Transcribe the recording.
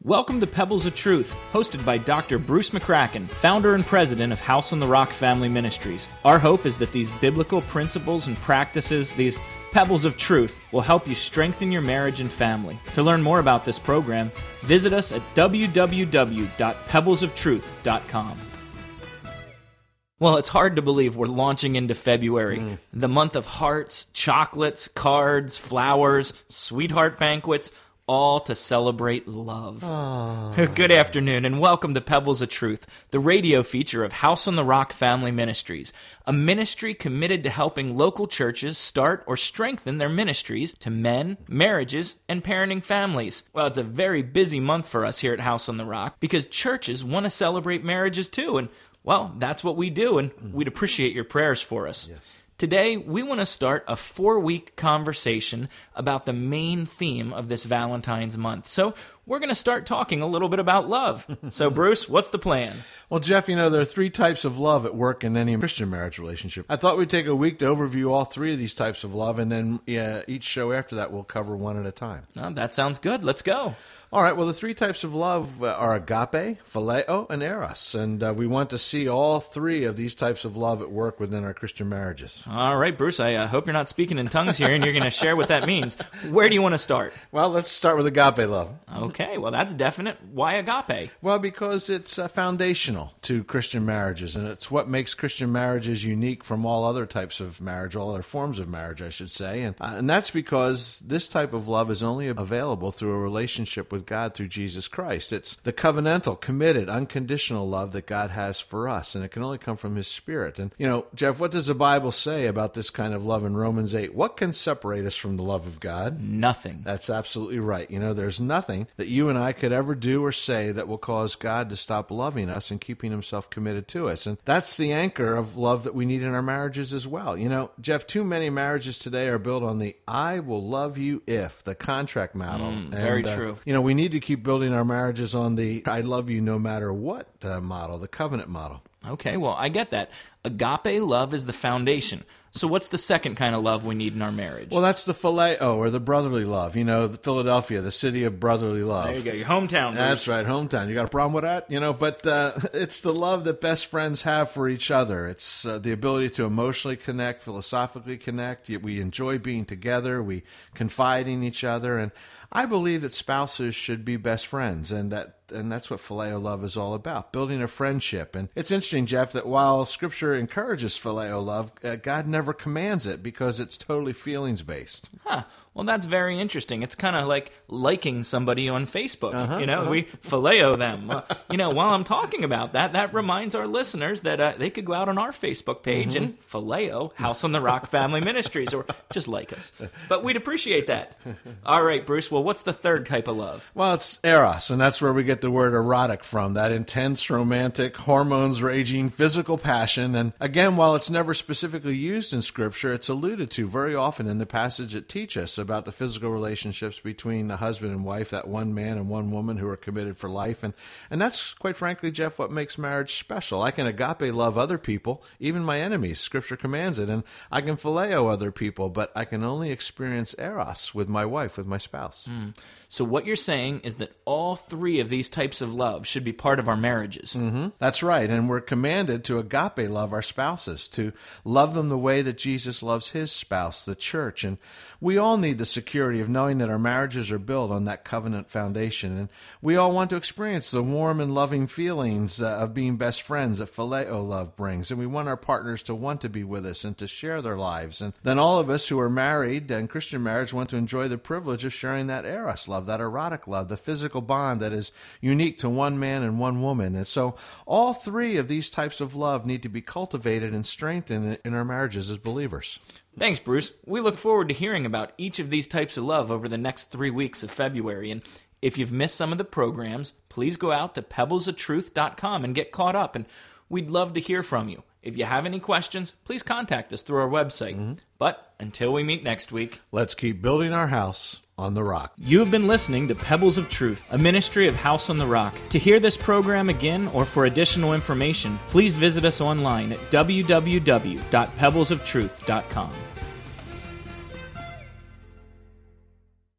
Welcome to Pebbles of Truth, hosted by Dr. Bruce McCracken, founder and president of House on the Rock Family Ministries. Our hope is that these biblical principles and practices, these pebbles of truth, will help you strengthen your marriage and family. To learn more about this program, visit us at www.pebblesoftruth.com. Well, it's hard to believe we're launching into February, the month of hearts, chocolates, cards, flowers, sweetheart banquets, all to celebrate love. Good afternoon, and welcome to Pebbles of Truth, the radio feature of House on the Rock Family Ministries, a ministry committed to helping local churches start or strengthen their ministries to men, marriages, and parenting families. Well, it's a very busy month for us here at House on the Rock because churches want to celebrate marriages too, and well, that's what we do, and we'd appreciate your prayers for us. Yes. Today, we want to start a 4-week conversation about the main theme of this Valentine's month. So we're going to start talking a little bit about love. So, Bruce, what's the plan? Well, Jeff, there are 3 types of love at work in any Christian marriage relationship. I thought we'd take a week to overview all 3 of these types of love, and then each show after that we'll cover one at a time. Oh, that sounds good. Let's go. All right, well, the 3 types of love are agape, phileo, and eros. And we want to see all 3 of these types of love at work within our Christian marriages. All right, Bruce, I hope you're not speaking in tongues here and you're going to share what that means. Where do you want to start? Well, let's start with agape love. Okay, well, that's definite. Why agape? Well, because it's foundational to Christian marriages, and it's what makes Christian marriages unique from all other types of marriage, all other forms of marriage, I should say. And that's because this type of love is only available through a relationship with God through Jesus Christ. It's the covenantal, committed, unconditional love that God has for us, and it can only come from His Spirit. And, Jeff, what does the Bible say about this kind of love in Romans 8? What can separate us from the love of God? Nothing. That's absolutely right. There's nothing that you and I could ever do or say that will cause God to stop loving us and keeping Himself committed to us. And that's the anchor of love that we need in our marriages as well. Jeff, too many marriages today are built on the I will love you if, the contract model. Very true. We need to keep building our marriages on the I love you no matter what model, the covenant model. Okay, well, I get that. Agape love is the foundation. So what's the second kind of love we need in our marriage? Well, that's the phileo, or the brotherly love. Philadelphia, the city of brotherly love. There you go, your hometown. That's right, hometown. You got a problem with that? But it's the love that best friends have for each other. It's the ability to emotionally connect, philosophically connect. We enjoy being together. We confide in each other. And I believe that spouses should be best friends, and that's what phileo love is all about, building a friendship. And it's interesting, Jeff, that while Scripture encourages phileo love, God never commands it because it's totally feelings-based. Huh. Well, that's very interesting. It's kind of like liking somebody on Facebook. We phileo them. While I'm talking about that reminds our listeners that they could go out on our Facebook page and phileo House on the Rock Family Ministries, or just like us. But we'd appreciate that. All right, Bruce, well, what's the third type of love? Well, it's eros, and that's where we get the word erotic from, that intense, romantic, hormones raging, physical passion. And again, while it's never specifically used in Scripture, it's alluded to very often in the passage that teach us about the physical relationships between the husband and wife, that one man and one woman who are committed for life. And that's, quite frankly, Jeff, what makes marriage special. I can agape love other people, even my enemies. Scripture commands it. And I can phileo other people, but I can only experience eros with my wife, with my spouse. So what you're saying is that all 3 of these types of love should be part of our marriages. That's right, and we're commanded to agape love our spouses, to love them the way that Jesus loves His spouse, the church. And we all need the security of knowing that our marriages are built on that covenant foundation. And we all want to experience the warm and loving feelings of being best friends that phileo love brings. And we want our partners to want to be with us and to share their lives. And then all of us who are married and Christian marriage want to enjoy the privilege of sharing that eros love, that erotic love, the physical bond that is unique to one man and one woman. And so all 3 of these types of love need to be cultivated and strengthened in our marriages as believers. Thanks, Bruce. We look forward to hearing about each of these types of love over the next 3 weeks of February. And if you've missed some of the programs, please go out to pebblesoftruth.com and get caught up. And we'd love to hear from you. If you have any questions, please contact us through our website. But until we meet next week, let's keep building our house on the rock. You have been listening to Pebbles of Truth, a ministry of House on the Rock. To hear this program again or for additional information, please visit us online at www.pebblesoftruth.com.